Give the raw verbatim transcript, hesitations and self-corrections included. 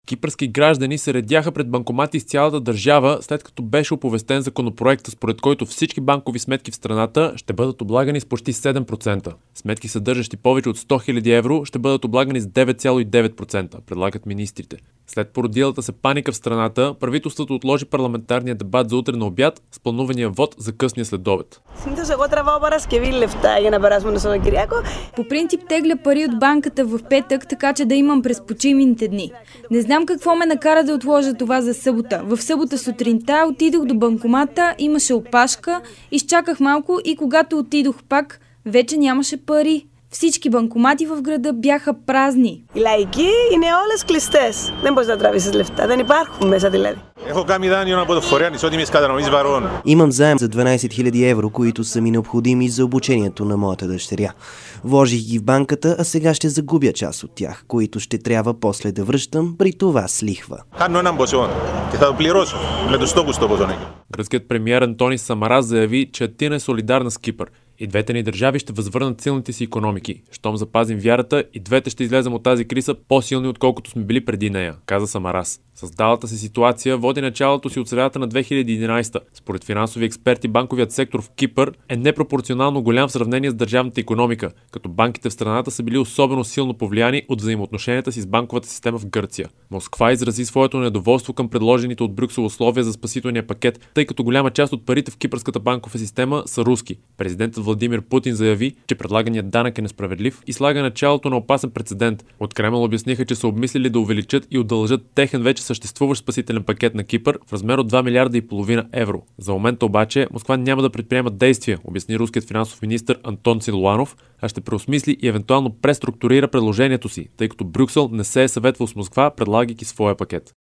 Кипърски граждани се редяха пред банкомати из цялата държава, след като беше оповестен законопроект, според който всички банкови сметки в страната ще бъдат облагани с почти седем процента. Сметки, съдържащи повече от сто хиляди евро, ще бъдат облагани с девет цяло и девет процента, предлагат министрите. След породилата се паника в страната, правителството отложи парламентарния дебат за утре на обяд с планувания вод за късния следобед. По принцип тегля пари от банката в петък, така че да имам през почивните дни. Не знам какво ме накара да отложа това за събота. В събота сутринта отидох до банкомата, имаше опашка, изчаках малко и когато отидох пак, вече нямаше пари. Всички банкомати в града бяха празни. Οι λαϊκοί είναι όλες κλειστές. Δεν μπορείς να τραβήσεις λεφτά. Δεν υπάρχουν μέσα δηλαδή. Έχω κάνει δάνειο από το φορέα ισότιμης κατανομής βαρών. Имам заем за дванайсет хиляди евро, които са ми необходими за обучението на моята дъщеря. Вложих ги в банката, а сега ще загубя част от тях, които ще трябва после да връщам, при това с лихва. Хано έναν ποσό και θα το πληρώσω με τους στόχους στο ποσό. Гръцкият премиер Антонис Самарас заяви, че Атина е солидарна с Кипър. И двете ни държави ще възвърнат силните си икономики. Щом запазим вярата, и двете ще излезем от тази криза по-силни, отколкото сме били преди нея, каза Самарас. Създалата се ситуация води началото си от средата на две хиляди и единайсета. Според финансови експерти, банковият сектор в Кипър е непропорционално голям в сравнение с държавната икономика, като банките в страната са били особено силно повлияни от взаимоотношенията си с банковата система в Гърция. Москва изрази своето недоволство към предложените от Брюксел условия за спасителния пакет, тъй като голяма част от парите в кипърската банкова система са руски. Президентът Владимир Путин заяви, че предлаганият данък е несправедлив и слага началото на опасен прецедент. От Кремъл обясниха, че са обмислили да увеличат и удължат техен вече съществуващ спасителен пакет на Кипър в размер от два милиарда и половина евро. За момента обаче Москва няма да предприема действия, обясни руският финансов министър Антон Силуанов, а ще преосмисли и евентуално преструктурира предложението си, тъй като Брюксел не се е съветвал с Москва, предлагайки своя пакет.